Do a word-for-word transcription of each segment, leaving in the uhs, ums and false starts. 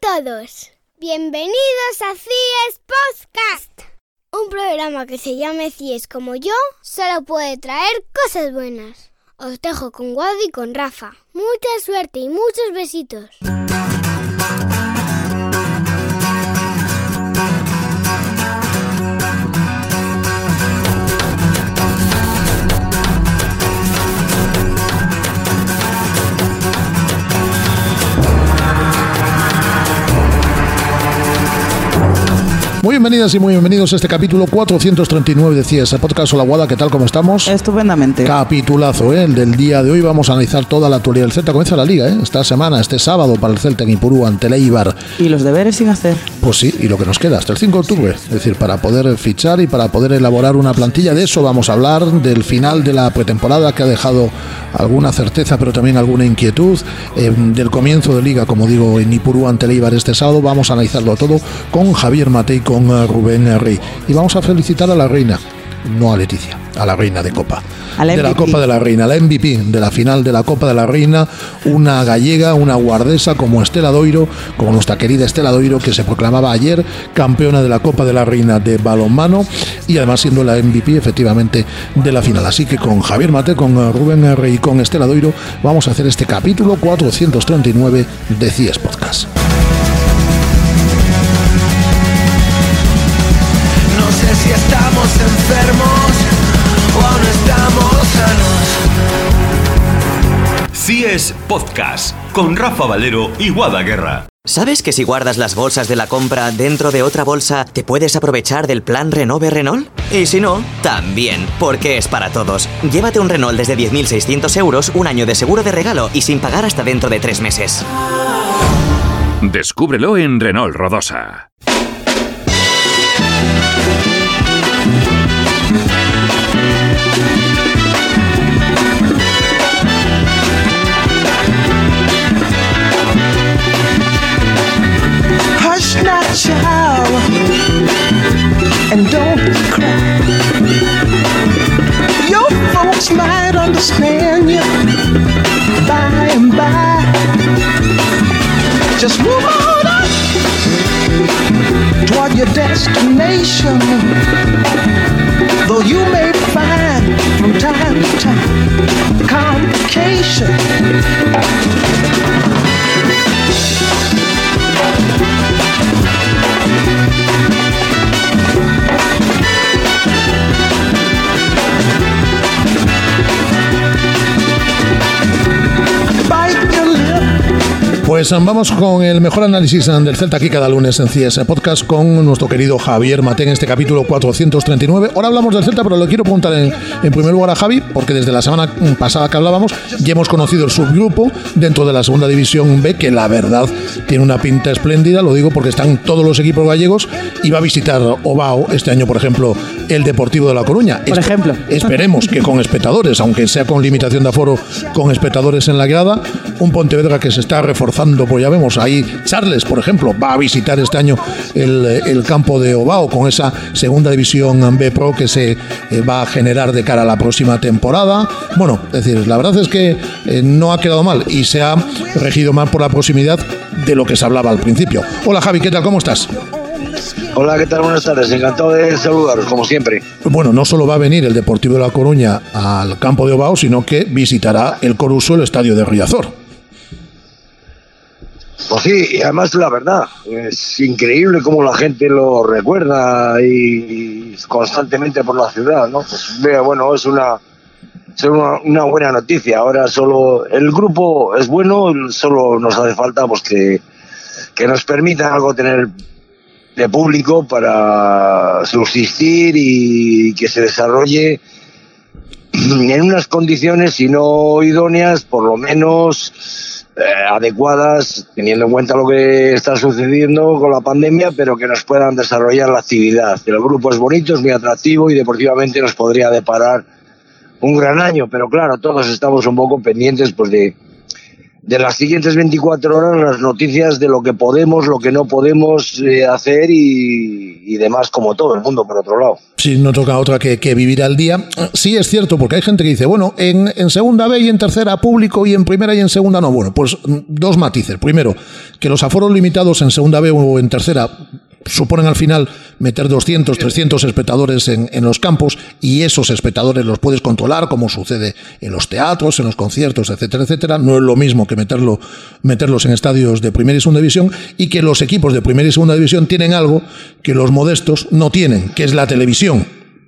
todos, bienvenidos a C I E S Podcast. Un programa que se llame C I E S como yo solo puede traer cosas buenas. Os dejo con Wadi y con Rafa. Mucha suerte y muchos besitos. Muy bienvenidas y muy bienvenidos a este capítulo cuatrocientos treinta y nueve de C I E S Podcast. Hola Guada, ¿qué tal? ¿Cómo estamos? Estupendamente. Capitulazo, ¿eh? El del día de hoy. Vamos a analizar toda la actualidad del Celta. Comienza la Liga, ¿eh? Esta semana, este sábado para el Celta en Ipurú ante el Eibar. ¿Y los deberes sin hacer? Pues sí, y lo que nos queda hasta el cinco de octubre. Es decir, para poder fichar y para poder elaborar una plantilla. De eso vamos a hablar, del final de la pretemporada que ha dejado alguna certeza pero también alguna inquietud, eh, del comienzo de Liga, como digo, en Ipurú ante el Eibar este sábado. Vamos a analizarlo todo con Javier Mate y con uh, Rubén Rey. Y vamos a felicitar a la reina, no a Leticia, a la reina de Copa. De la Copa de la Reina, la M V P de la final de la Copa de la Reina, una gallega, una guardesa como Estela Doiro, como nuestra querida Estela Doiro, que se proclamaba ayer campeona de la Copa de la Reina de balonmano y además siendo la M V P efectivamente de la final. Así que con Javier Mate, con Rubén Rey y con Estela Doiro vamos a hacer este capítulo cuatrocientos treinta y nueve de C I E S Podcast. No sé si estamos enfermos o aún estamos sanos. C I E S Podcast con Rafa Valero y Guada Guerra. ¿Sabes que si guardas las bolsas de la compra dentro de otra bolsa, te puedes aprovechar del plan Renove Renault? Y si no, también, porque es para todos. Llévate un Renault desde diez mil seiscientos euros, un año de seguro de regalo y sin pagar hasta dentro de tres meses. Descúbrelo en Renault Rodosa. Hush not, child, and don't cry. Your folks might understand you by and by. Just move on up toward your destination, though you may find from time to time complication. Pues vamos con el mejor análisis del Celta aquí cada lunes en C I E S Podcast con nuestro querido Javier Mate en este capítulo cuatrocientos treinta y nueve. Ahora hablamos del Celta, pero le quiero preguntar en, en primer lugar a Javi, porque desde la semana pasada que hablábamos ya hemos conocido el subgrupo dentro de la segunda división B, que la verdad tiene una pinta espléndida. Lo digo porque están todos los equipos gallegos y va a visitar Ovao este año, por ejemplo, el Deportivo de La Coruña. Por Espe- ejemplo. Esperemos que con espectadores, aunque sea con limitación de aforo, con espectadores en la grada. Un Pontevedra que se está reforzando, pues ya vemos ahí. Charles, por ejemplo, va a visitar este año el, el campo de Ovao con esa segunda división B Pro que se eh, va a generar de cara a la próxima temporada. Bueno, es decir, la verdad es que eh, no ha quedado mal y se ha regido más por la proximidad de lo que se hablaba al principio. Hola Javi, ¿qué tal? ¿Cómo estás? Hola, ¿qué tal? Buenas tardes, encantado de saludaros, como siempre. Bueno, no solo va a venir el Deportivo de La Coruña al campo de Ovao, sino que visitará el Coruso, el estadio de Riazor. Pues sí, y además la verdad, es increíble cómo la gente lo recuerda y constantemente por la ciudad, ¿no? Pues bueno, es una, es una, una buena noticia. Ahora solo el grupo es bueno, solo nos hace falta pues que, que nos permita algo tener de público para subsistir y que se desarrolle en unas condiciones, si no idóneas, por lo menos Eh, adecuadas, teniendo en cuenta lo que está sucediendo con la pandemia, pero que nos puedan desarrollar la actividad. El grupo es bonito, es muy atractivo y deportivamente nos podría deparar un gran año, pero claro, todos estamos un poco pendientes pues de, de las siguientes veinticuatro horas, las noticias de lo que podemos, lo que no podemos eh, hacer y, y demás, como todo el mundo, por otro lado. Sí, no toca otra que, que vivir al día. Sí, es cierto, porque hay gente que dice, bueno, en, en segunda B y en tercera público y en primera y en segunda no. Bueno, pues dos matices. Primero, que los aforos limitados en segunda B o en tercera suponen al final meter doscientos, trescientos espectadores en, en los campos, y esos espectadores los puedes controlar, como sucede en los teatros, en los conciertos, etcétera, etcétera. No es lo mismo que meterlo, meterlos en estadios de primera y segunda división, y que los equipos de primera y segunda división tienen algo que los modestos no tienen, que es la televisión.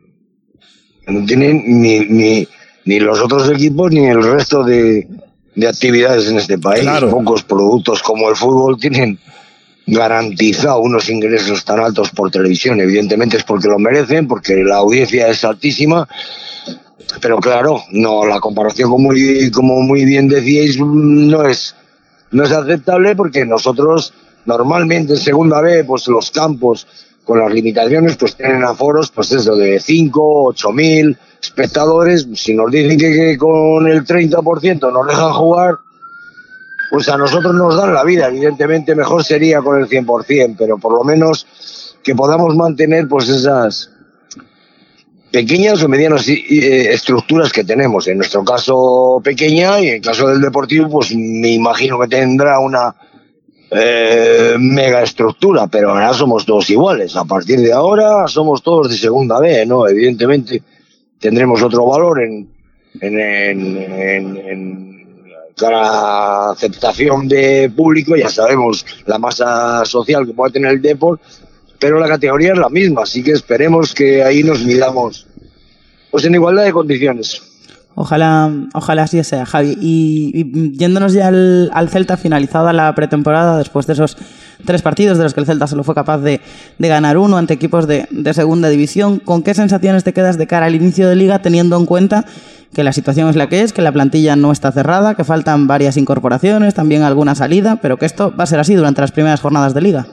No tienen ni, ni, ni los otros equipos ni el resto de, de actividades en este país. Claro. Pocos productos como el fútbol tienen garantizado unos ingresos tan altos por televisión. Evidentemente es porque lo merecen, porque la audiencia es altísima, pero claro, no, la comparación, como muy, como muy bien decíais, no es, no es aceptable, porque nosotros normalmente en segunda B, pues los campos con las limitaciones pues tienen aforos, pues eso, de cinco, ocho mil espectadores. Si nos dicen que, que con el treinta por ciento nos dejan jugar, pues a nosotros nos dan la vida. Evidentemente mejor sería con el cien por ciento, pero por lo menos que podamos mantener pues esas pequeñas o medianas eh, estructuras que tenemos. En nuestro caso pequeña, y en el caso del Deportivo pues me imagino que tendrá una eh, mega estructura, pero ahora somos todos iguales. A partir de ahora somos todos de segunda B, ¿no? Evidentemente tendremos otro valor en en, en, en, en la aceptación de público. Ya sabemos la masa social que puede tener el Depor, pero la categoría es la misma, así que esperemos que ahí nos midamos pues en igualdad de condiciones. Ojalá, ojalá así sea, Javi. Y, y yéndonos ya al, al Celta, finalizada la pretemporada, después de esos tres partidos de los que el Celta solo fue capaz de, de ganar uno ante equipos de, de segunda división, ¿con qué sensaciones te quedas de cara al inicio de liga, teniendo en cuenta que la situación es la que es, que la plantilla no está cerrada, que faltan varias incorporaciones, también alguna salida, pero que esto va a ser así durante las primeras jornadas de liga?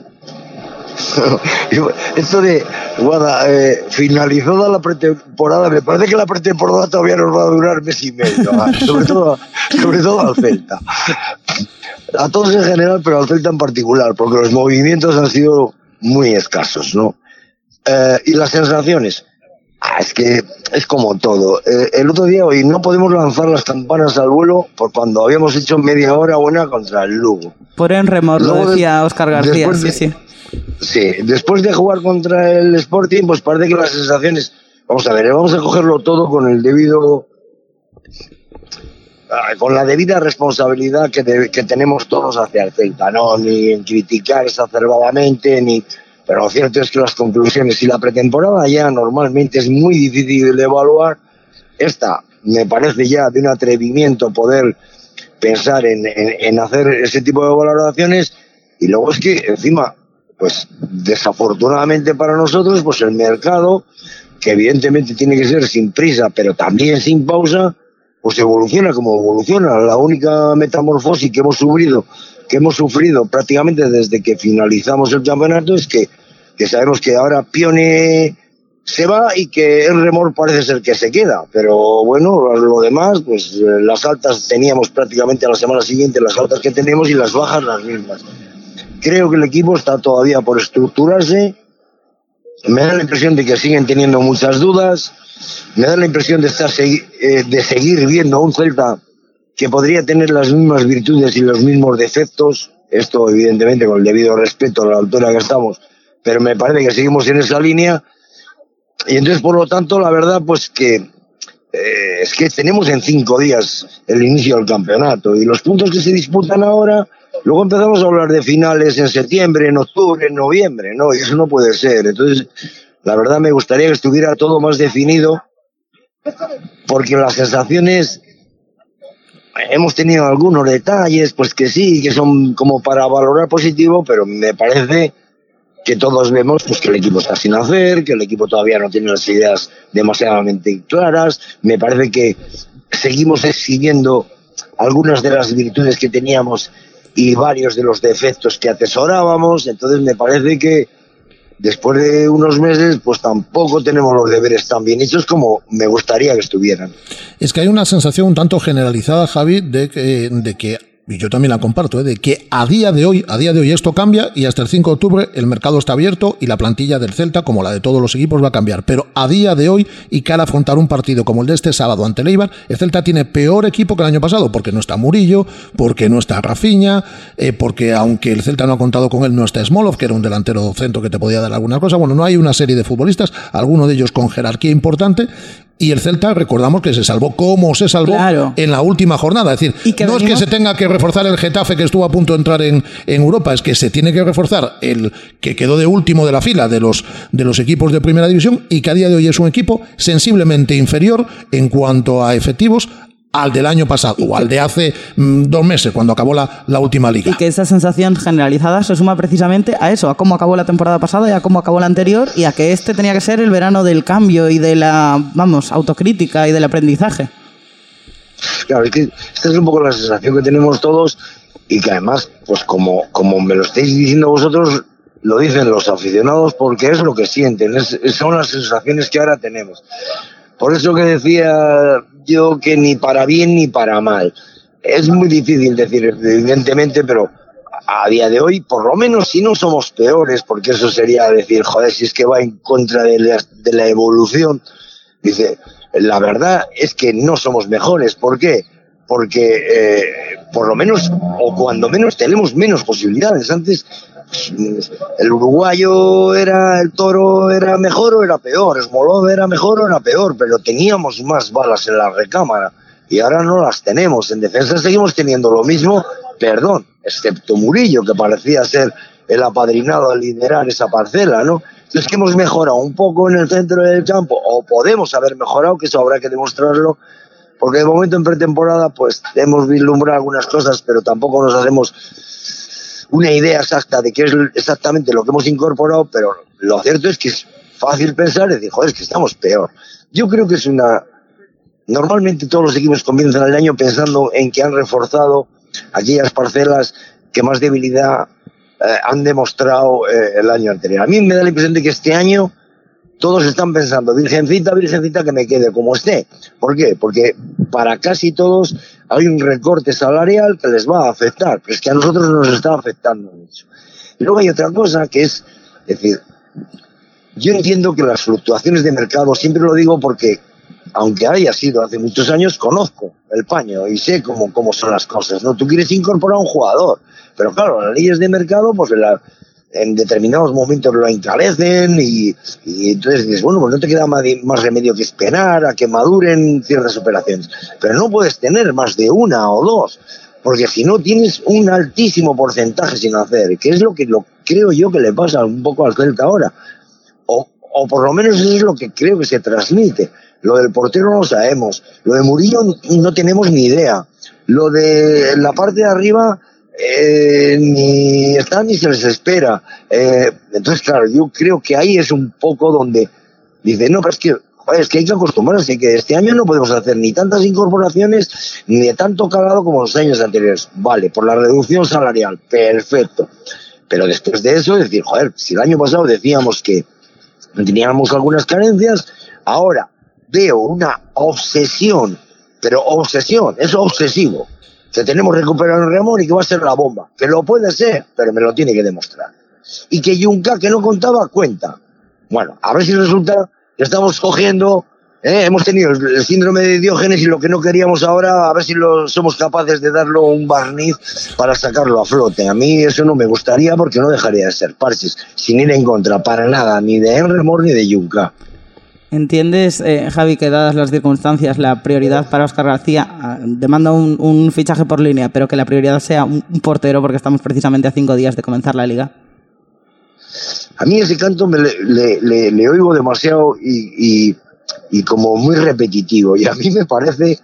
Esto de Guada, eh, finalizada la pretemporada, me parece que la pretemporada todavía nos va a durar mes y medio, ¿eh? sobre todo sobre todo al Celta, a todos en general, pero al Celta en particular, porque los movimientos han sido muy escasos, ¿no? Eh, y las sensaciones, ah, es que es como todo. Eh, el otro día, hoy no podemos lanzar las campanas al vuelo por cuando habíamos hecho media hora buena contra el Lugo. Por en remor, lo decía de, Óscar García, de, sí, sí. Sí, después de jugar contra el Sporting, pues parece que las sensaciones, vamos a ver, vamos a cogerlo todo con el debido, con la debida responsabilidad que, de, que tenemos todos hacia el Celta, no ni en criticar exacerbadamente, ni, pero lo cierto es que las conclusiones y la pretemporada ya normalmente es muy difícil de evaluar. Esta me parece ya de un atrevimiento poder pensar en, en, en hacer ese tipo de valoraciones, y luego es que encima, pues desafortunadamente para nosotros, pues el mercado, que evidentemente tiene que ser sin prisa, pero también sin pausa, pues evoluciona como evoluciona. La única metamorfosis que hemos sufrido, que hemos sufrido prácticamente desde que finalizamos el campeonato, es que, que sabemos que ahora Pione se va y que el Remor parece ser que se queda, pero bueno, lo demás, pues las altas teníamos prácticamente a la semana siguiente, las altas que tenemos, y las bajas las mismas. Creo que el equipo está todavía por estructurarse. Me da la impresión de que siguen teniendo muchas dudas. Me da la impresión de estar eh, de seguir viendo a un Celta que podría tener las mismas virtudes y los mismos defectos. Esto, evidentemente, con el debido respeto a la altura que estamos, pero me parece que seguimos en esa línea. Y entonces, por lo tanto, la verdad, pues que eh, es que tenemos en cinco días el inicio del campeonato, y los puntos que se disputan ahora. Luego empezamos a hablar de finales en septiembre, en octubre, en noviembre, ¿no? Y eso no puede ser. Entonces, la verdad me gustaría que estuviera todo más definido, porque las sensaciones, hemos tenido algunos detalles, pues que sí, que son como para valorar positivo, pero me parece que todos vemos pues que el equipo está sin hacer, que el equipo todavía no tiene las ideas demasiadamente claras. Me parece que seguimos exhibiendo algunas de las virtudes que teníamos y varios de los defectos que atesorábamos. Entonces me parece que después de unos meses pues tampoco tenemos los deberes tan bien hechos como me gustaría que estuvieran. Es que hay una sensación un tanto generalizada, Javi, de que, de que y yo también la comparto, ¿eh? de que a día de hoy, a día de hoy esto cambia y hasta el cinco de octubre el mercado está abierto y la plantilla del Celta, como la de todos los equipos, va a cambiar. Pero a día de hoy, y cara a afrontar un partido como el de este sábado ante el Eibar, el Celta tiene peor equipo que el año pasado, porque no está Murillo, porque no está Rafinha, eh, porque aunque el Celta no ha contado con él, no está Smolov, que era un delantero centro que te podía dar alguna cosa. Bueno, no hay una serie de futbolistas, alguno de ellos con jerarquía importante. Y el Celta, recordamos que se salvó como se salvó claro. en la última jornada. Es decir, no venimos... es que se tenga que reforzar el Getafe, que estuvo a punto de entrar en, en Europa, es que se tiene que reforzar el que quedó de último de la fila de los, de los equipos de primera división y que a día de hoy es un equipo sensiblemente inferior en cuanto a efectivos al del año pasado o al de hace mmm, dos meses, cuando acabó la, la última liga. Y que esa sensación generalizada se suma precisamente a eso, a cómo acabó la temporada pasada y a cómo acabó la anterior, y a que este tenía que ser el verano del cambio y de la, vamos, autocrítica y del aprendizaje. Claro, es que esta es un poco la sensación que tenemos todos, y que además, pues como, como me lo estáis diciendo vosotros, lo dicen los aficionados, porque es lo que sienten, es, son las sensaciones que ahora tenemos. Por eso que decía yo que ni para bien ni para mal. Es muy difícil decir, evidentemente, pero a día de hoy, por lo menos si no somos peores, porque eso sería decir, joder, si es que va en contra de la, de la evolución, dice, la verdad es que no somos mejores. ¿Por qué? Porque eh, por lo menos, o cuando menos, tenemos menos posibilidades. Antes el uruguayo era, el Toro era mejor o era peor, Smolov era mejor o era peor, pero teníamos más balas en la recámara y ahora no las tenemos. En defensa seguimos teniendo lo mismo, perdón, excepto Murillo, que parecía ser el apadrinado a liderar esa parcela, ¿no? Entonces, que hemos mejorado un poco en el centro del campo, o podemos haber mejorado, que eso habrá que demostrarlo, porque de momento en pretemporada pues hemos vislumbrado algunas cosas, pero tampoco nos hacemos una idea exacta de qué es exactamente lo que hemos incorporado, pero lo cierto es que es fácil pensar y decir, joder, es que estamos peor. Yo creo que es una... Normalmente todos los equipos comienzan el año pensando en que han reforzado aquellas parcelas que más debilidad eh, han demostrado eh, el año anterior. A mí me da la impresión de que este año todos están pensando, virgencita, virgencita, que me quede como esté. ¿Por qué? Porque para casi todos hay un recorte salarial que les va a afectar, pero es que a nosotros nos está afectando mucho. Y luego hay otra cosa que es, es decir, yo entiendo que las fluctuaciones de mercado, siempre lo digo porque, aunque haya sido hace muchos años, conozco el paño y sé cómo, cómo son las cosas, ¿no? Tú quieres incorporar a un jugador, pero claro, las leyes de mercado, pues la... en determinados momentos lo encarecen y, y entonces dices, bueno, pues no te queda más, más remedio que esperar a que maduren ciertas operaciones. Pero no puedes tener más de una o dos, porque si no tienes un altísimo porcentaje sin hacer, que es lo que lo creo yo que le pasa un poco al Celta ahora. O, o por lo menos eso es lo que creo que se transmite. Lo del portero no lo sabemos, lo de Murillo no tenemos ni idea, lo de la parte de arriba... Eh, ni están ni se les espera. Eh, entonces, claro, yo creo que ahí es un poco donde dice, no, pero es que, joder, es que hay que acostumbrarse, que este año no podemos hacer ni tantas incorporaciones ni de tanto calado como los años anteriores. Vale, por la reducción salarial, perfecto. Pero después de eso, decir, joder, si el año pasado decíamos que teníamos algunas carencias, ahora veo una obsesión, pero obsesión, es obsesivo. Que tenemos que recuperar el Ramón y que va a ser la bomba. Que lo puede ser, pero me lo tiene que demostrar. Y que Junca, que no contaba, cuenta. Bueno, a ver si resulta que estamos cogiendo... ¿eh? Hemos tenido el síndrome de Diógenes y lo que no queríamos ahora, a ver si lo, somos capaces de darlo un barniz para sacarlo a flote. A mí eso no me gustaría porque no dejaría de ser parches, sin ir en contra para nada, ni de Enremor ni de Junca. ¿Entiendes, eh, Javi, que dadas las circunstancias la prioridad para Óscar García eh, demanda un, un fichaje por línea, pero que la prioridad sea un, un portero porque estamos precisamente a cinco días de comenzar la Liga? A mí ese canto me le, le, le, le oigo demasiado y, y, y como muy repetitivo, y a mí me parece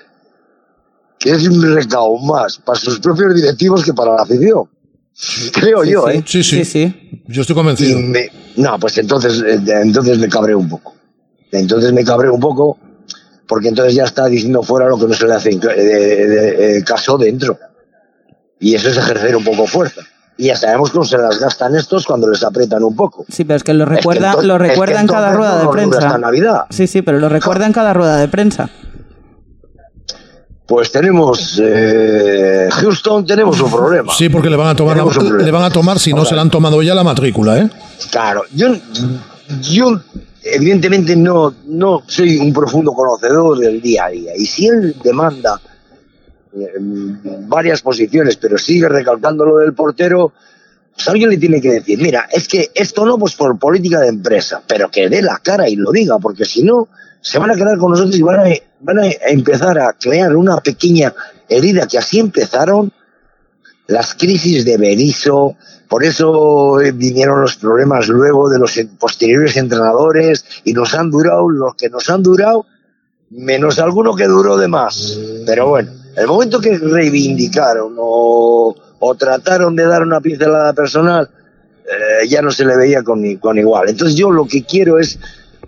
que es un recao más para sus propios directivos que para la afición. Creo sí, yo, sí. ¿eh? Sí, sí, sí, sí. Yo estoy convencido. Me, no, pues entonces, entonces me cabré un poco. Entonces me cabré un poco porque entonces ya está diciendo fuera lo que no se le hace eh, eh, eh, caso dentro. Y eso es ejercer un poco fuerza. Y ya sabemos cómo se las gastan estos cuando les aprietan un poco. Sí, pero es que lo recuerda, es que entonces, lo recuerda es que en cada rueda no de prensa. Hasta Navidad. Sí, sí, pero lo recuerda en cada rueda de prensa. pues tenemos eh, Houston, tenemos un problema. Sí, porque le van a tomar, la, le van a tomar si no se le han tomado ya la matrícula, ¿eh? Claro, yo, yo evidentemente no, no soy un profundo conocedor del día a día, y si él demanda eh, varias posiciones, pero sigue recalcando lo del portero, pues alguien le tiene que decir, mira, es que esto no, pues por política de empresa, pero que dé la cara y lo diga, porque si no, se van a quedar con nosotros y van a, van a empezar a crear una pequeña herida, que así empezaron las crisis de Berizzo. Por eso vinieron los problemas luego de los posteriores entrenadores, y nos han durado los que nos han durado, menos alguno que duró de más. Pero bueno, el momento que reivindicaron o, o trataron de dar una pincelada personal, eh, ya no se le veía con, con igual. Entonces yo lo que quiero es,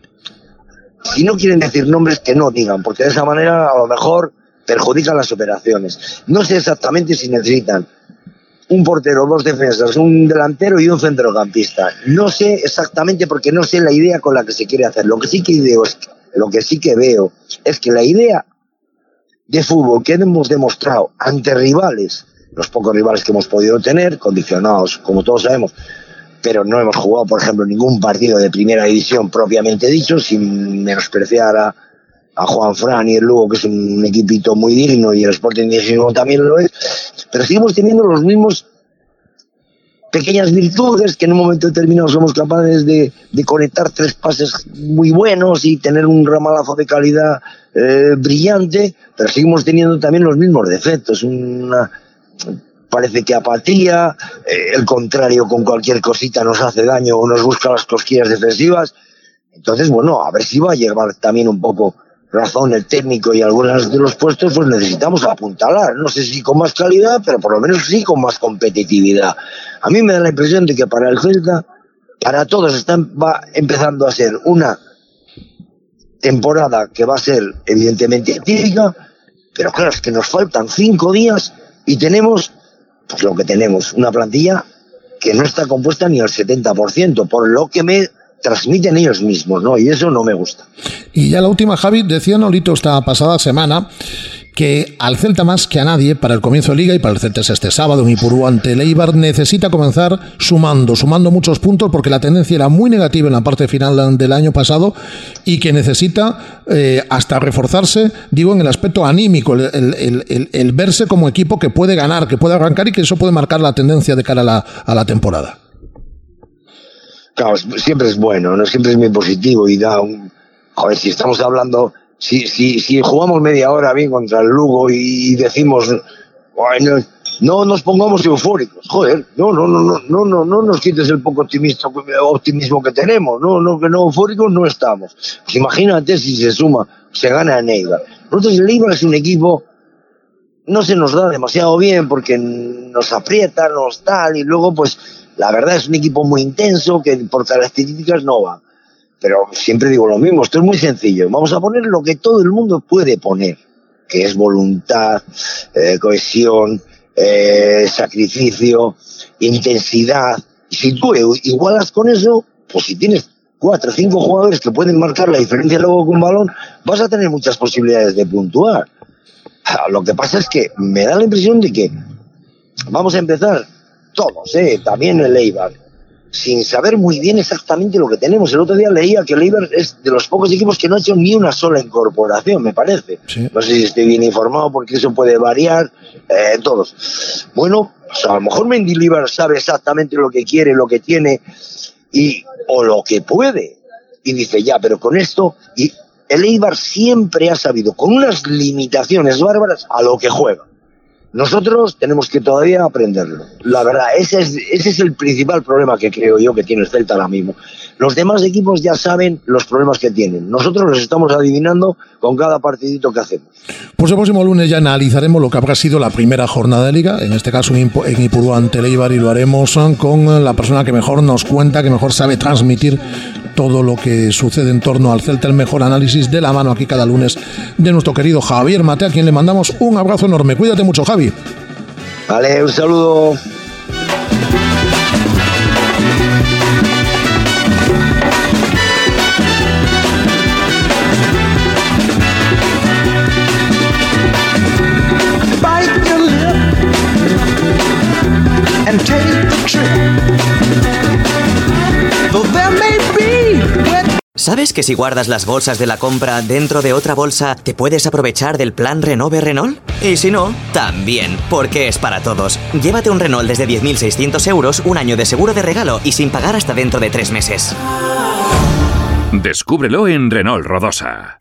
si no quieren decir nombres, que no digan, porque de esa manera a lo mejor perjudican las operaciones. No sé exactamente si necesitan un portero, dos defensas, un delantero y un centrocampista. No sé exactamente, porque no sé la idea con la que se quiere hacer. Lo que sí que veo es, lo que sí que veo es que la idea de fútbol que hemos demostrado ante rivales, los pocos rivales que hemos podido tener, condicionados, como todos sabemos, pero no hemos jugado, por ejemplo, ningún partido de primera división propiamente dicho, sin menospreciar a, a Juan Fran y el Lugo, que es un equipito muy digno, y el Sporting de Gijón también lo es, pero seguimos teniendo los mismos pequeñas virtudes, que en un momento determinado somos capaces de, de conectar tres pases muy buenos y tener un ramalazo de calidad eh, brillante, pero seguimos teniendo también los mismos defectos, una, parece que apatía, eh, el contrario con cualquier cosita nos hace daño o nos busca las cosquillas defensivas. Entonces, bueno, a ver si va a llevar también un poco razón el técnico, y algunos de los puestos pues necesitamos apuntalar, no sé si con más calidad, pero por lo menos sí con más competitividad. A mí me da la impresión de que para el Celta, para todos, están, va empezando a ser una temporada que va a ser evidentemente atípica, pero claro, es que nos faltan cinco días y tenemos pues lo que tenemos, una plantilla que no está compuesta ni al setenta por ciento, por lo que me transmiten ellos mismos, ¿no? Y eso no me gusta. Y ya la última, Javi, decía Nolito esta pasada semana que al Celta, más que a nadie, para el comienzo de Liga, y para el Celta este sábado en Ipurú ante el Eibar, necesita comenzar sumando, sumando muchos puntos, porque la tendencia era muy negativa en la parte final del año pasado, y que necesita eh, hasta reforzarse, digo, en el aspecto anímico, el, el, el, el verse como equipo que puede ganar, que puede arrancar, y que eso puede marcar la tendencia de cara a la, a la temporada. Claro, siempre es bueno, no siempre es muy positivo y da un... Joder, si estamos hablando, si si si jugamos media hora bien contra el Lugo y decimos, bueno, no nos pongamos eufóricos, joder, no, no, no, no, no, no, no nos quites el poco optimismo, optimismo que tenemos, no, no, que no eufóricos no estamos. Pues imagínate si se suma, se gana en Eibar. Nosotros el Eibar es un equipo, no se nos da demasiado bien porque nos aprieta, nos tal, y luego pues la verdad es un equipo muy intenso que por características no va. Pero siempre digo lo mismo, esto es muy sencillo. Vamos a poner lo que todo el mundo puede poner, que es voluntad, eh, cohesión, eh, sacrificio, intensidad. Y si tú igualas con eso, pues si tienes cuatro o cinco jugadores que pueden marcar la diferencia luego con balón, vas a tener muchas posibilidades de puntuar. Lo que pasa es que me da la impresión de que vamos a empezar todos, eh, también el Eibar, sin saber muy bien exactamente lo que tenemos. El otro día leía que el Eibar es de los pocos equipos que no ha hecho ni una sola incorporación, me parece. Sí. No sé si estoy bien informado, porque eso puede variar, eh, todos. Bueno, pues a lo mejor Mendilibar sabe exactamente lo que quiere, lo que tiene, y o lo que puede, y dice ya, pero con esto, y el Eibar siempre ha sabido, con unas limitaciones bárbaras, a lo que juega. Nosotros tenemos que todavía aprenderlo. La verdad, ese es, ese es el principal problema que creo yo que tiene el Celta ahora mismo. Los demás equipos ya saben los problemas que tienen. Nosotros los estamos adivinando con cada partidito que hacemos. Pues el próximo lunes ya analizaremos lo que habrá sido la primera jornada de Liga, en este caso en Ipurú ante el Eibar, y lo haremos con la persona que mejor nos cuenta, que mejor sabe transmitir todo lo que sucede en torno al Celta, el mejor análisis de la mano aquí cada lunes de nuestro querido Javier Mate, a quien le mandamos un abrazo enorme. Cuídate mucho, Javi. Vale, un saludo. ¿Sabes que si guardas las bolsas de la compra dentro de otra bolsa, te puedes aprovechar del plan Renove Renault? Y si no, también, porque es para todos. Llévate un Renault desde diez mil seiscientos euros, un año de seguro de regalo y sin pagar hasta dentro de tres meses. Descúbrelo en Renault Rodosa.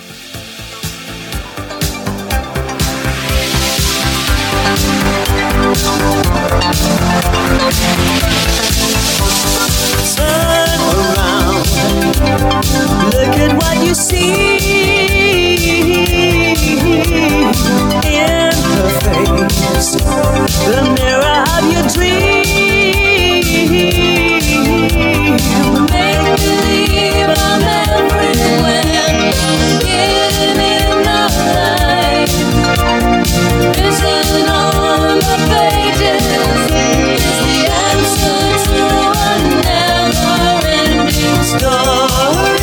Look at what you see in the face, the mirror of your dream. Make believe I'm everywhere, getting in the light. Written on the pages is the answer to a never-ending story.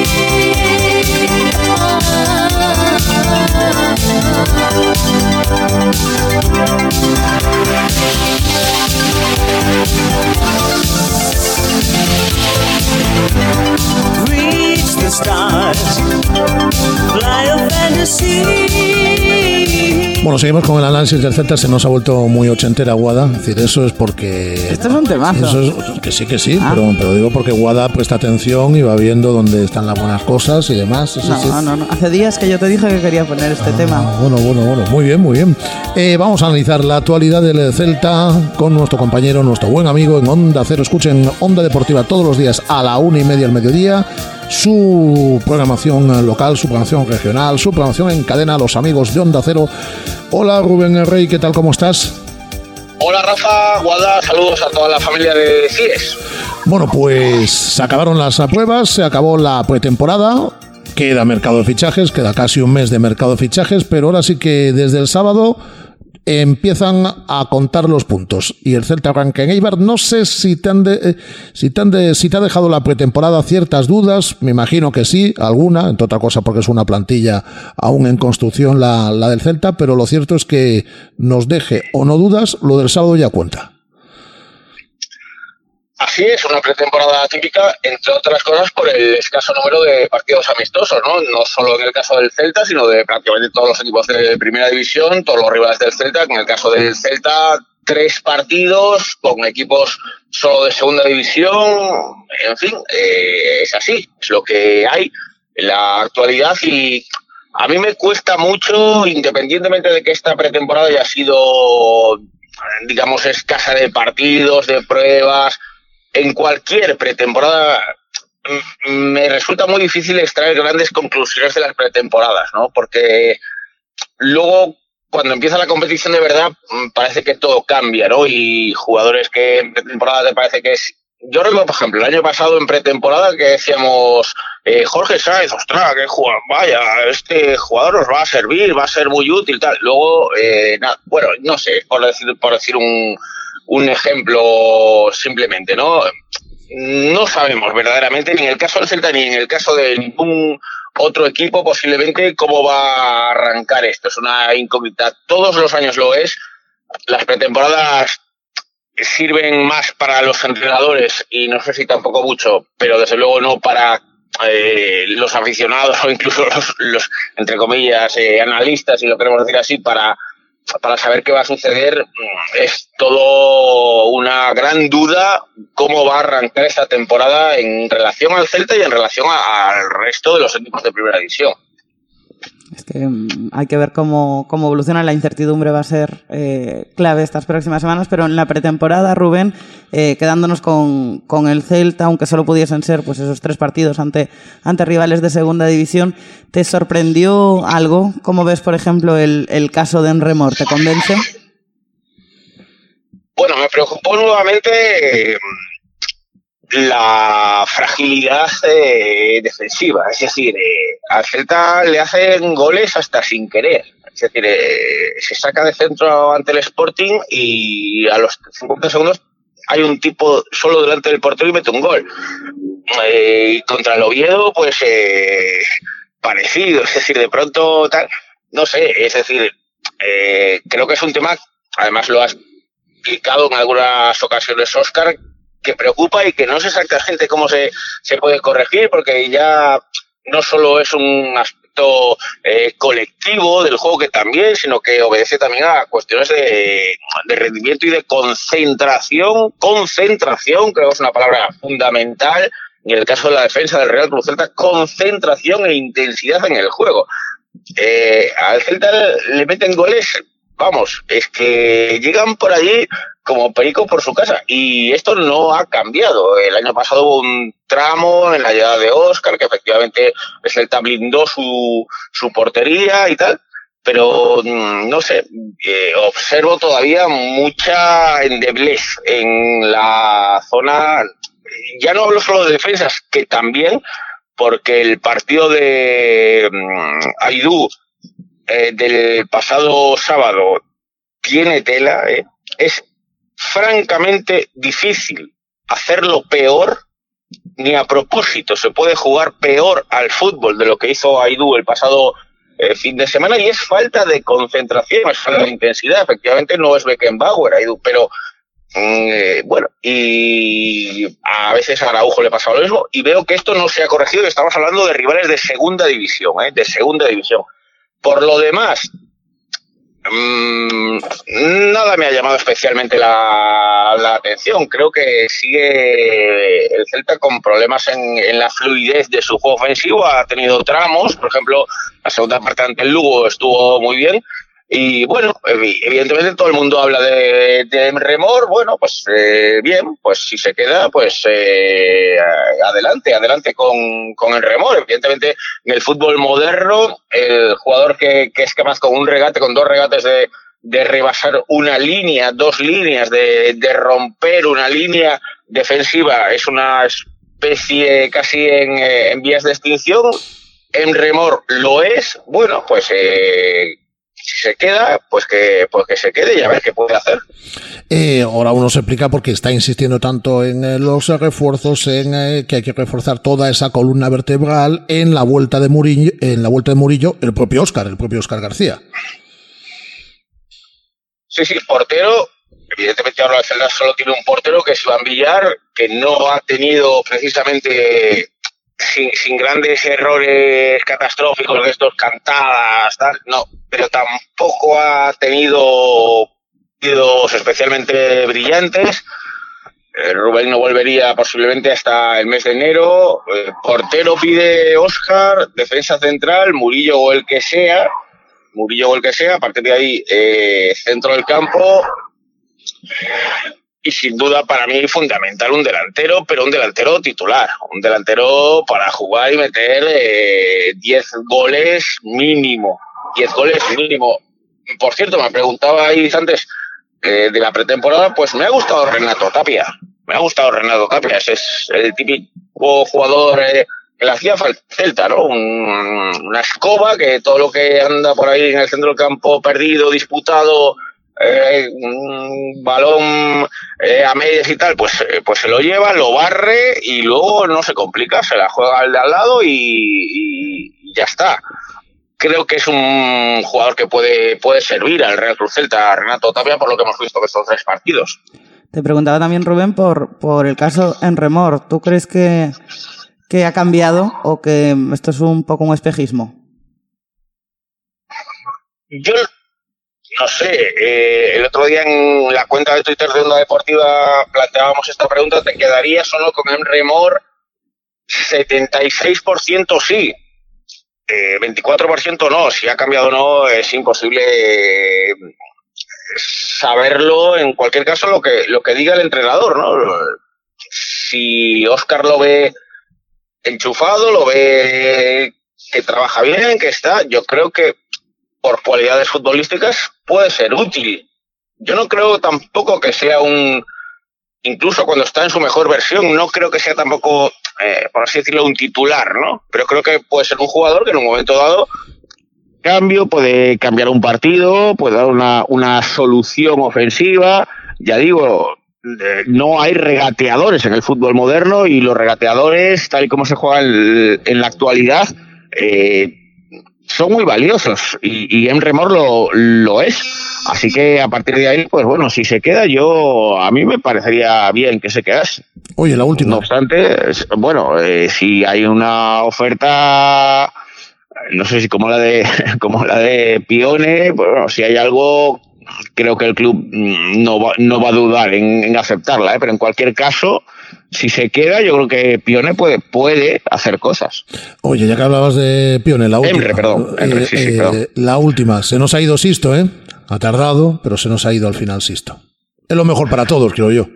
Reach the stars, fly a fantasy. Bueno, seguimos con el análisis del Celta. Se nos ha vuelto muy ochentera Guada. Es decir, eso es porque... Esto es un temazo. Eso es, que sí, que sí, Ah. pero, pero digo porque Guada presta atención y va viendo dónde están las buenas cosas y demás. Sí, sí, sí. No, no, no. Hace días que yo te dije que quería poner este tema. Ah, bueno, bueno, bueno. Muy bien, muy bien. Eh, vamos a analizar la actualidad del Celta con nuestro compañero, nuestro buen amigo en Onda Cero. Escuchen Onda Deportiva todos los días a la una y media del mediodía. Su programación local, su programación regional, su programación en cadena, los amigos de Onda Cero. Hola Rubén Rey, ¿qué tal? ¿Cómo estás? Hola Rafa, Guada, saludos a toda la familia de C I E S. Bueno, pues se acabaron las pruebas, se acabó la pretemporada, queda mercado de fichajes, queda casi un mes de mercado de fichajes, pero ahora sí que desde el sábado empiezan a contar los puntos y el Celta arranca en Eibar. No sé si te han de, eh, si te han de, si te ha dejado la pretemporada ciertas dudas, me imagino que sí, alguna, entre otra cosa porque es una plantilla aún en construcción la, la del Celta, pero lo cierto es que nos deje o no dudas, lo del sábado ya cuenta. Así es, una pretemporada típica, entre otras cosas, por el escaso número de partidos amistosos, ¿no? No solo en el caso del Celta, sino de prácticamente todos los equipos de Primera División, todos los rivales del Celta. En el caso del Celta, tres partidos con equipos solo de Segunda División. En fin, eh, es así, es lo que hay en la actualidad y a mí me cuesta mucho, independientemente de que esta pretemporada haya sido, digamos, escasa de partidos, de pruebas. En cualquier pretemporada me resulta muy difícil extraer grandes conclusiones de las pretemporadas, ¿no? Porque luego, cuando empieza la competición de verdad, parece que todo cambia, ¿no? Y jugadores que en pretemporada te parece que es... Yo recuerdo, por ejemplo, el año pasado en pretemporada que decíamos, eh, Jorge Sáenz, ostras, qué jugador, vaya, este jugador nos va a servir, va a ser muy útil, tal. Luego, eh, nada, bueno, no sé, por decir, por decir un... un ejemplo simplemente, ¿no? No sabemos verdaderamente, ni en el caso del Celta, ni en el caso de ningún otro equipo, posiblemente, cómo va a arrancar esto. Es una incógnita. Todos los años lo es. Las pretemporadas sirven más para los entrenadores, y no sé si tampoco mucho, pero desde luego no para eh, los aficionados o incluso los, los entre comillas, eh, analistas, si lo queremos decir así, para... para saber qué va a suceder. Es todo una gran duda cómo va a arrancar esta temporada en relación al Celta y en relación a, al resto de los equipos de Primera División. Es que um, hay que ver cómo, cómo evoluciona. La incertidumbre va a ser eh, clave estas próximas semanas, pero en la pretemporada, Rubén, eh, quedándonos con, con el Celta, aunque solo pudiesen ser pues esos tres partidos ante, ante rivales de Segunda División, ¿te sorprendió algo? ¿Cómo ves, por ejemplo, el, el caso de Enremor? ¿Te convence? Bueno, me preocupó nuevamente eh, la fragilidad eh, defensiva. Es decir, eh, al Celta le hacen goles hasta sin querer. Es decir, eh, se saca de centro ante el Sporting y a los cincuenta segundos hay un tipo solo delante del portero y mete un gol. Eh, y contra el Oviedo, pues eh, parecido. Es decir, de pronto tal, no sé, es decir, eh, creo que es un tema, además lo has explicado en algunas ocasiones, Óscar, que preocupa y que no sé exactamente cómo se, se puede corregir, porque ya no solo es un aspecto eh, colectivo del juego, que también, sino que obedece también a cuestiones de, de rendimiento y de concentración. Concentración, creo que es una palabra fundamental. Y en el caso de la defensa del Real Club Celta, concentración e intensidad en el juego. Eh, al Celta le meten goles, vamos, es que llegan por allí como perico por su casa, y esto no ha cambiado. El año pasado hubo un tramo en la llegada de Óscar, que efectivamente el Celta blindó su, su portería y tal, pero no sé, eh, observo todavía mucha endeblez en la zona. Ya no hablo solo de defensas, que también, porque el partido de um, Aidú eh, del pasado sábado tiene tela, eh. Es francamente difícil hacerlo peor, ni a propósito se puede jugar peor al fútbol de lo que hizo Aidú el pasado eh, fin de semana, y es falta de concentración, es falta de intensidad. Efectivamente no es Beckenbauer Aidú, pero Eh, bueno, y a veces a Araujo le pasa lo mismo, y veo que esto no se ha corregido. Estamos hablando de rivales de segunda división, ¿eh? de segunda división. Por lo demás, mmm, nada me ha llamado especialmente la, la atención. Creo que sigue el Celta con problemas en, en la fluidez de su juego ofensivo. Ha tenido tramos, por ejemplo, la segunda parte ante el Lugo estuvo muy bien. Y bueno, evidentemente todo el mundo habla de, de Remor. Bueno, pues eh, bien, pues si se queda, pues eh, adelante, adelante con, con el Remor. Evidentemente en el fútbol moderno, el jugador que, que es capaz con un regate, con dos regates de, de rebasar una línea, dos líneas, de, de romper una línea defensiva, es una especie casi en, en vías de extinción. En Remor lo es. Bueno, pues eh, si se queda, pues que, pues que se quede y a ver qué puede hacer. Eh, ahora uno se explica por qué está insistiendo tanto en eh, los refuerzos, en eh, que hay que reforzar toda esa columna vertebral en la vuelta de Murillo, en la vuelta de Murillo, el propio Óscar, el propio Óscar García. Sí, sí, portero. Evidentemente ahora el Celta solo tiene un portero, que es Iván Villar, que no ha tenido precisamente sin, sin grandes errores catastróficos de estos, cantadas, tal, no, pero tampoco ha tenido partidos especialmente brillantes. Eh, Rubén no volvería posiblemente hasta el mes de enero. Eh, portero pide Óscar, defensa central, Murillo o el que sea, Murillo o el que sea, a partir de ahí eh, centro del campo. Y sin duda para mí fundamental un delantero, pero un delantero titular, un delantero para jugar y meter eh, diez goles mínimo, diez goles mínimo. Por cierto, me preguntabais antes eh, de la pretemporada, pues me ha gustado Renato Tapia, me ha gustado Renato Tapia, ese es el típico jugador eh, que le hacía falta Celta, ¿no? Un, una escoba que todo lo que anda por ahí en el centro del campo perdido, disputado, Eh, un balón eh, a medias y tal, pues, eh, pues se lo lleva, lo barre y luego no se complica, se la juega al de al lado y, y ya está. Creo que es un jugador que puede, puede servir al Real Club Celta, Renato Tapia, por lo que hemos visto en estos tres partidos. Te preguntaba también, Rubén, por, por el caso en Remor. ¿Tú crees que, que ha cambiado o que esto es un poco un espejismo? Yo no sé, eh, el otro día en la cuenta de Twitter de Onda Deportiva planteábamos esta pregunta: ¿te quedarías solo con Emre Mor? setenta y seis por ciento sí, eh, veinticuatro por ciento no. Si ha cambiado o no es imposible eh, saberlo. En cualquier caso, lo que, lo que diga el entrenador, ¿no? Si Óscar lo ve enchufado, lo ve que trabaja bien, que está, yo creo que por cualidades futbolísticas puede ser útil. Yo no creo tampoco que sea un, incluso cuando está en su mejor versión, no creo que sea tampoco, eh, por así decirlo, un titular, ¿no? Pero creo que puede ser un jugador que en un momento dado cambio, puede cambiar un partido, puede dar una, una solución ofensiva. Ya digo, eh, no hay regateadores en el fútbol moderno, y los regateadores, tal y como se juega en, en la actualidad, eh, son muy valiosos y, y Emre Mor lo, lo es. Así que a partir de ahí, pues bueno, si se queda, yo a mí me parecería bien que se quedase. Oye, la última. No obstante, bueno, eh, si hay una oferta, no sé si como la de como la de Pione, bueno, si hay algo, creo que el club no va, no va a dudar en, en aceptarla, ¿eh? Pero en cualquier caso, si se queda, yo creo que Pione puede, puede hacer cosas. Oye, ya que hablabas de Pione, la última. Emre, perdón. Emre, eh, sí, sí, eh, perdón. La última. Se nos ha ido Sisto, ¿eh? Ha tardado, pero se nos ha ido al final Sisto. Es lo mejor para todos, creo yo.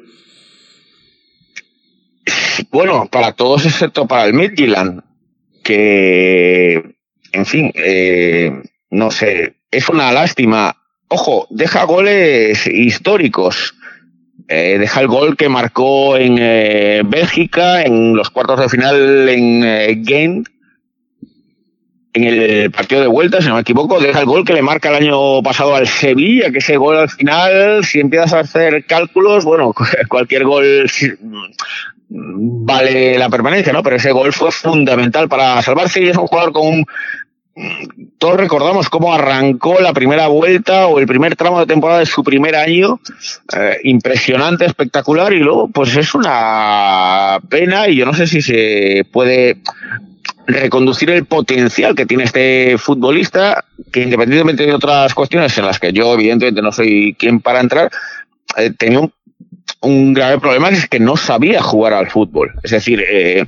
Bueno, para todos excepto para el Midtjylland, que, en fin, eh, no sé, es una lástima. Ojo, deja goles históricos. Eh, deja el gol que marcó en eh, Bélgica, en los cuartos de final en eh, Gent, en el partido de vuelta, si no me equivoco, deja el gol que le marca el año pasado al Sevilla, que ese gol al final, si empiezas a hacer cálculos, bueno, cualquier gol vale la permanencia, ¿no? Pero ese gol fue fundamental para salvarse y es un jugador con un... Todos recordamos cómo arrancó la primera vuelta o el primer tramo de temporada de su primer año, eh, impresionante, espectacular, y luego pues es una pena y yo no sé si se puede reconducir el potencial que tiene este futbolista, que independientemente de otras cuestiones en las que yo evidentemente no soy quien para entrar, eh, tenía un, un grave problema, que es que no sabía jugar al fútbol. Es decir, eh,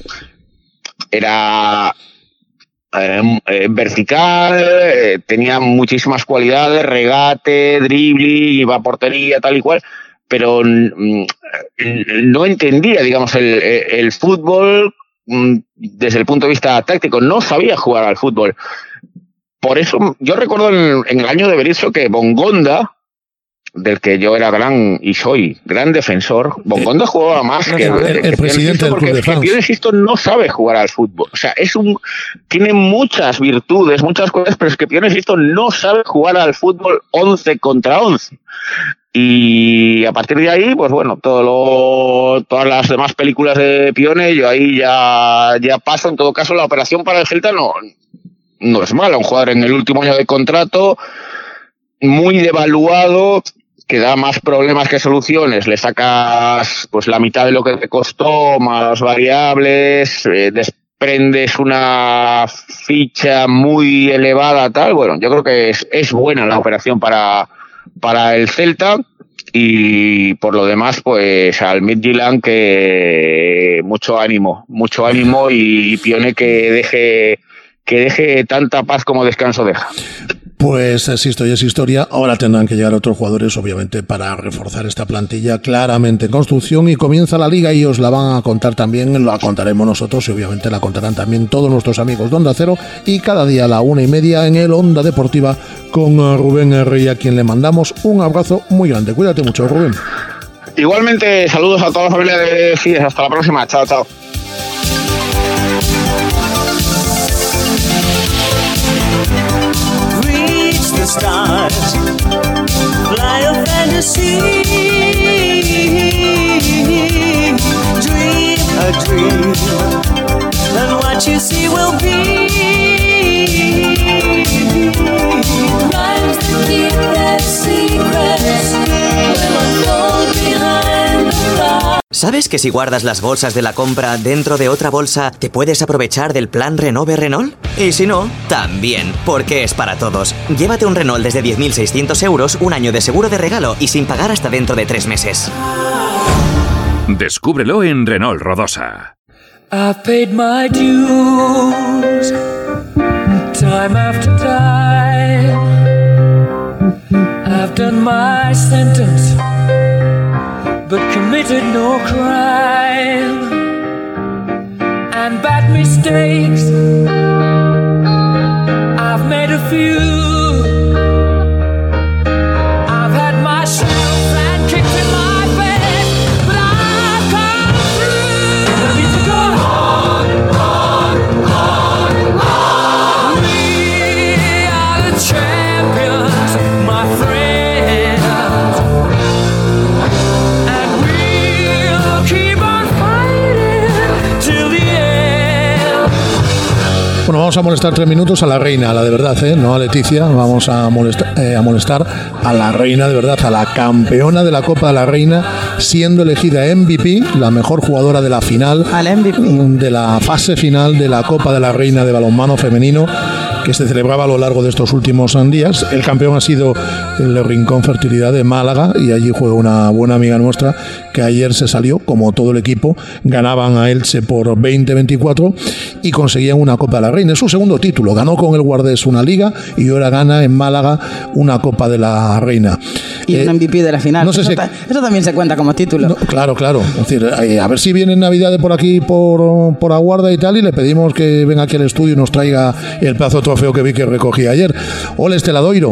era eh, eh, vertical, eh, tenía muchísimas cualidades, regate, dribbling, iba a portería, tal y cual, pero mm, no entendía, digamos, el, el fútbol desde el punto de vista táctico, no sabía jugar al fútbol. Por eso, yo recuerdo en, en el año de Berizzo que Bongonda, del que yo era gran y soy gran defensor, Bongonda jugaba más el, que el, el, el presidente del club de fans. Yo insisto, no sabe jugar al fútbol. O sea, es un tiene muchas virtudes, muchas cosas, pero es que Pione, insisto, no sabe jugar al fútbol once contra once. Y a partir de ahí, pues bueno, todo lo, todas las demás películas de Pione, yo ahí ya, ya paso. En todo caso, la operación para el Celta no, no es mala. Un jugador en el último año de contrato, muy devaluado, que da más problemas que soluciones. Le sacas pues la mitad de lo que te costó, más variables, eh, desprendes una ficha muy elevada, tal. Bueno, yo creo que es, es buena la operación para... para el Celta, y por lo demás pues al Midtjylland que mucho ánimo, mucho ánimo y Pione que deje que deje tanta paz como descanso deja. Pues así esto ya es historia. Ahora tendrán que llegar otros jugadores, obviamente, para reforzar esta plantilla claramente en construcción, y comienza la liga y os la van a contar también, la contaremos nosotros y obviamente la contarán también todos nuestros amigos de Onda Cero, y cada día a la una y media en el Onda Deportiva con Rubén Herrera, a quien le mandamos un abrazo muy grande. Cuídate mucho, Rubén. Igualmente, saludos a toda la familia de Fides. Hasta la próxima. Chao, chao. Stars, fly a fantasy, dream a dream, and what you see will be. Rhymes that keep their secrets will unfold behind the bar. ¿Sabes que si guardas las bolsas de la compra dentro de otra bolsa, te puedes aprovechar del plan Renove Renault? Y si no, también, porque es para todos. Llévate un Renault desde diez mil seiscientos euros, un año de seguro de regalo y sin pagar hasta dentro de tres meses. Descúbrelo en Renault Rodosa. I've paid my dues, time after time. I've done my sentence, but committed no crime. And bad mistakes, I've made a few. I've had my shells and kicks in my face, but I've come through. Let me to go on, on, on, on. We are the champions, my friends, and we'll keep on fighting till the end. Bueno, Bueno, vamos a molestar tres minutos a la reina, a la de verdad, ¿eh? No a Leticia, vamos a molestar, eh, a molestar a la reina de verdad, a la campeona de la Copa de la Reina, siendo elegida M V P, la mejor jugadora de la final, Al M V P. de la fase final de la Copa de la Reina de balonmano femenino, que se celebraba a lo largo de estos últimos días. El campeón ha sido el Rincón Fertilidad de Málaga y allí juega una buena amiga nuestra que ayer se salió, como todo el equipo, ganaban a Elche por veinte veinticuatro y conseguían una Copa de la Reina. Es su segundo título, ganó con el Guardés una liga y ahora gana en Málaga una Copa de la Reina. Y Eh, un M V P de la final. no sé eso, si- ta- eso también se cuenta como título. No, claro, claro. Es decir, eh, a ver si viene en Navidad de por aquí, por, por Aguarda y tal, y le pedimos que venga aquí al estudio y nos traiga el pedazo de trofeo que vi que recogí ayer. Hola, Estela Doiro.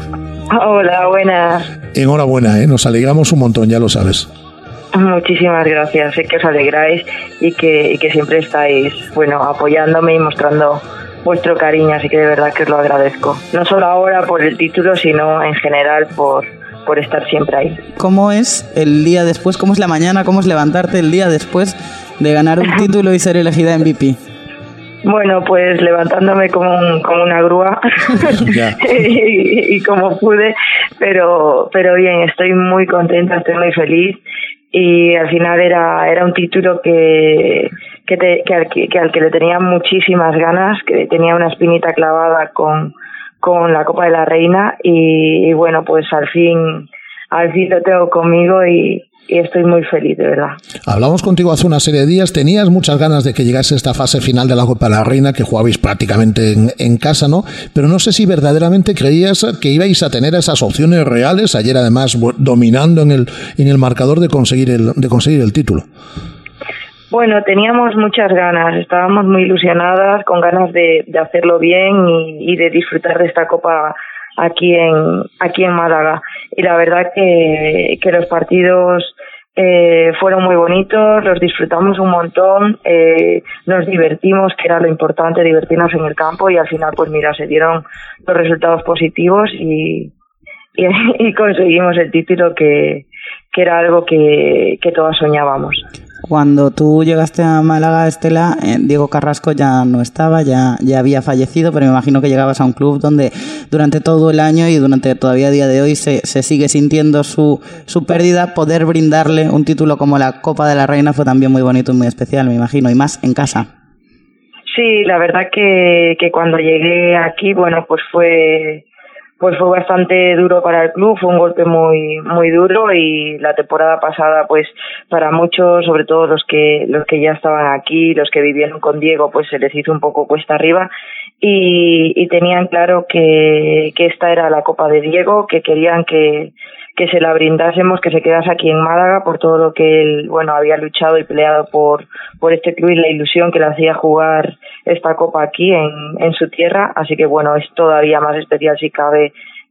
Hola, buenas. Enhorabuena, ¿eh? Nos alegramos un montón, ya lo sabes. Muchísimas gracias. Sé que os alegráis y que, y que siempre estáis, bueno, apoyándome y mostrando vuestro cariño, así que de verdad que os lo agradezco. No solo ahora por el título, sino en general por, por estar siempre ahí. ¿Cómo es el día después? ¿Cómo es la mañana? ¿Cómo es levantarte el día después de ganar un título y ser elegida M V P? Bueno, pues levantándome como, un- como una grúa Ya. y, y como pude, pero, pero bien, estoy muy contenta, estoy muy feliz y al final era, era un título que, que, te- que, al, que, que al que le tenía muchísimas ganas, que tenía una espinita clavada con, con la Copa de la Reina y, y bueno, pues al fin, al fin lo tengo conmigo y, y estoy muy feliz, de verdad. Hablamos contigo hace una serie de días, tenías muchas ganas de que llegase esta fase final de la Copa de la Reina, que jugabais prácticamente en, en casa, ¿no? Pero no sé si verdaderamente creías que ibais a tener esas opciones reales, ayer además bu- dominando en el, en el marcador de conseguir el, de conseguir el título. Bueno, teníamos muchas ganas, estábamos muy ilusionadas, con ganas de, de hacerlo bien y, y de disfrutar de esta copa aquí en aquí en Málaga. Y la verdad que, que los partidos eh, fueron muy bonitos, los disfrutamos un montón, eh, nos divertimos, que era lo importante, divertirnos en el campo y al final, pues mira, se dieron los resultados positivos y, y, y conseguimos el título que, que era algo que, que todas soñábamos. Cuando tú llegaste a Málaga, Estela, eh, Diego Carrasco ya no estaba, ya, ya había fallecido, pero me imagino que llegabas a un club donde durante todo el año y durante todavía a día de hoy se, se sigue sintiendo su, su pérdida. Poder brindarle un título como la Copa de la Reina fue también muy bonito y muy especial, me imagino, y más en casa. Sí, la verdad que, que cuando llegué aquí, bueno, pues fue pues fue bastante duro para el club, fue un golpe muy muy duro y la temporada pasada, pues para muchos, sobre todo los que los que ya estaban aquí, los que vivieron con Diego, pues se les hizo un poco cuesta arriba y, y tenían claro que, que esta era la Copa de Diego, que querían que que se la brindásemos, que se quedase aquí en Málaga por todo lo que él, bueno, había luchado y peleado por por este club y la ilusión que le hacía jugar esta copa aquí en, en su tierra, así que bueno, es todavía más especial si cabe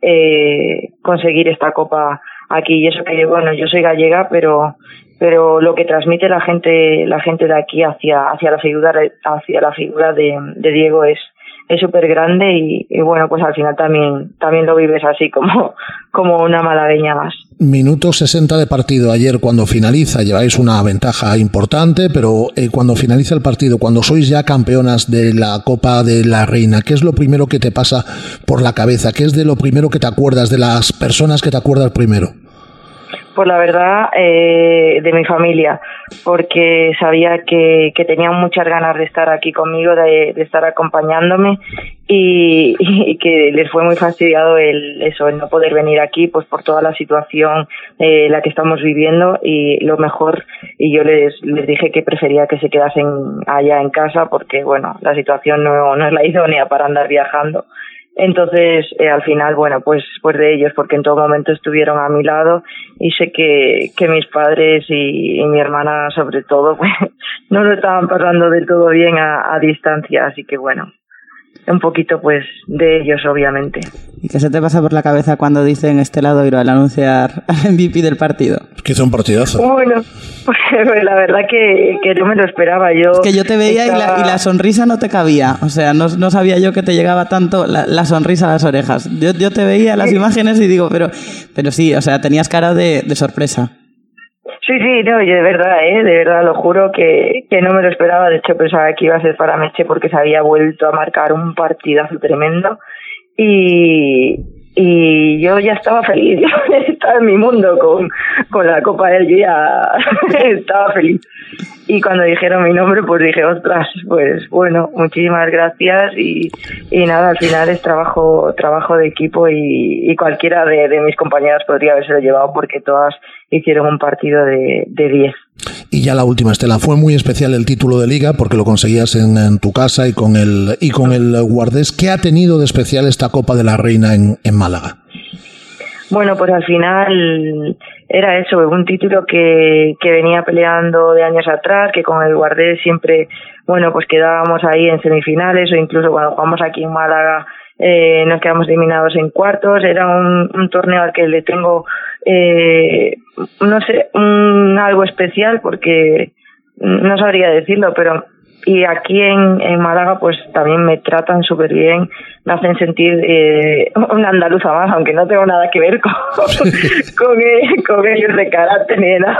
eh, conseguir esta copa aquí. Y eso que, bueno, yo soy gallega, pero pero lo que transmite la gente la gente de aquí hacia hacia la figura hacia la figura de, de Diego es es súper grande y, y bueno, pues al final también también lo vives así como como una malagueña más. Minuto sesenta de partido ayer. Cuando finaliza lleváis una ventaja importante, pero eh, cuando finaliza el partido, cuando sois ya campeonas de la Copa de la Reina, ¿qué es lo primero que te pasa por la cabeza? ¿Qué es de lo primero que te acuerdas, de las personas que te acuerdas primero? Pues la verdad, eh, de mi familia, porque sabía que, que tenían muchas ganas de estar aquí conmigo, de, de estar acompañándome y, y que les fue muy fastidiado el eso, el no poder venir aquí, pues por toda la situación eh, la que estamos viviendo y lo mejor, y yo les, les dije que prefería que se quedasen allá en casa porque, bueno, la situación no, no es la idónea para andar viajando. Entonces, eh, al final, bueno, pues pues de ellos, porque en todo momento estuvieron a mi lado y sé que, que mis padres y, y mi hermana, sobre todo, pues no lo estaban pasando del todo bien a, a distancia, así que bueno, un poquito pues de ellos, obviamente. ¿Y qué se te pasa por la cabeza cuando dicen Estela Doiro al anunciar al M V P del partido? Es que hizo un partidazo. Bueno, pues la verdad que, que no me lo esperaba. Yo Es que yo te veía estaba... y, la, y la sonrisa no te cabía. O sea, no, no sabía yo que te llegaba tanto la, la sonrisa a las orejas. Yo, yo te veía las imágenes y digo, pero, pero sí, o sea, tenías cara de, de sorpresa. Sí, sí, no, yo de verdad, ¿eh? De verdad, lo juro que, que no me lo esperaba. De hecho, pensaba que iba a ser para Meche porque se había vuelto a marcar un partidazo tremendo. Y, y yo ya estaba feliz, yo estaba en mi mundo con, con la Copa del yo ya estaba feliz. Y cuando dijeron mi nombre, pues dije, ostras, pues bueno, muchísimas gracias y, y nada, al final es trabajo trabajo de equipo y, y cualquiera de, de mis compañeras podría haberse lo llevado porque todas hicieron un partido de diez. Y ya la última, Estela, fue muy especial el título de Liga porque lo conseguías en, en tu casa y con el y con el Guardés. ¿Qué ha tenido de especial esta Copa de la Reina en, en Málaga? Bueno, pues al final era eso, un título que, que venía peleando de años atrás, que con el Guardés siempre, bueno, pues quedábamos ahí en semifinales o incluso cuando jugamos aquí en Málaga eh, nos quedamos eliminados en cuartos. Era un, un torneo al que le tengo, eh, no sé, un, algo especial porque no sabría decirlo, pero y aquí en, en Málaga pues también me tratan súper bien, me hacen sentir eh, una andaluza más, aunque no tengo nada que ver con, con, el, con ellos de carácter ni de nada,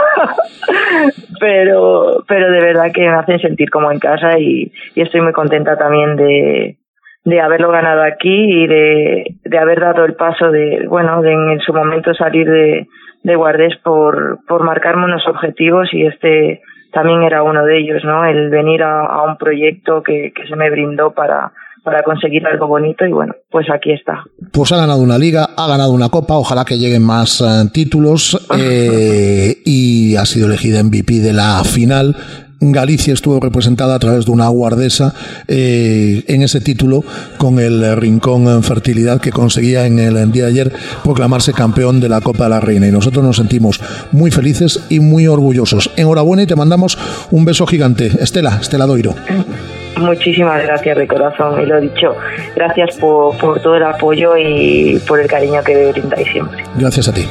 pero, pero de verdad que me hacen sentir como en casa y, y estoy muy contenta también de, de haberlo ganado aquí y de, de haber dado el paso de, bueno, de en su momento salir de, de Guardés por, por marcarme unos objetivos y este también era uno de ellos, ¿no? El venir a, a un proyecto que, que se me brindó para, para conseguir algo bonito y bueno, pues aquí está. Pues ha ganado una liga, ha ganado una copa, ojalá que lleguen más uh, títulos eh, y ha sido elegida M V P de la final. Galicia estuvo representada a través de una guardesa eh, en ese título con el Rincón en Fertilidad que conseguía en el, el día de ayer proclamarse campeón de la Copa de la Reina y nosotros nos sentimos muy felices y muy orgullosos. Enhorabuena y te mandamos un beso gigante. Estela, Estela Doiro. Muchísimas gracias de corazón y lo dicho, gracias por, por todo el apoyo y por el cariño que brindáis siempre. Gracias a ti.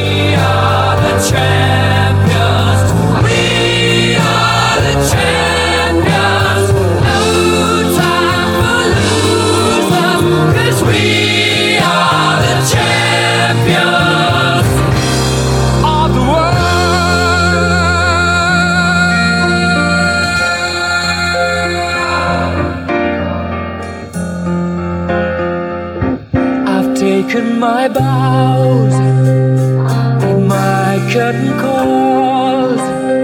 Taken my bows and my curtain calls.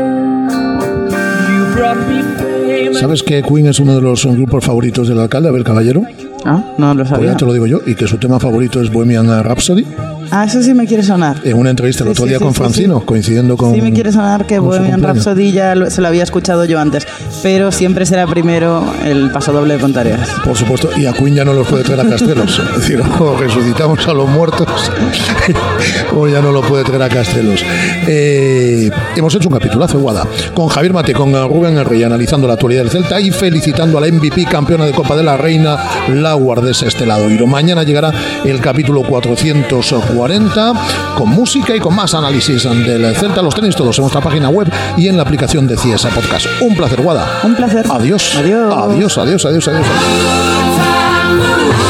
You brought me fame. ¿Sabes que Queen es uno de los grupos favoritos del alcalde, Abel Caballero? Ah, no lo sabía. Pues ya te lo digo yo, y que su tema favorito es Bohemian Rhapsody. Ah, eso sí me quiere sonar. En una entrevista el sí, otro sí, día sí, con sí, Francino, sí. coincidiendo con... Sí me quiere sonar que Bohemian Rhapsody ya lo, se lo había escuchado yo antes, pero siempre será primero el pasodoble de Pontareas. Por supuesto, y a Queen ya no los puede traer a Castelos. Es decir, o resucitamos a los muertos o ya no lo puede traer a Castelos. Eh, hemos hecho un capitulazo, Guada, con Javier Mate, con Rubén Herrey, analizando la actualidad del Celta y felicitando a la M V P campeona de Copa de la Reina, la guardesa Estela Doiro. Mañana llegará el capítulo cuatrocientos cuarenta con música y con más análisis del Celta. Los tenéis todos en nuestra página web y en la aplicación de Ciesa Podcast. Un placer, Guada. Un placer. Adiós. Adiós. Adiós, adiós, adiós, adiós. adiós.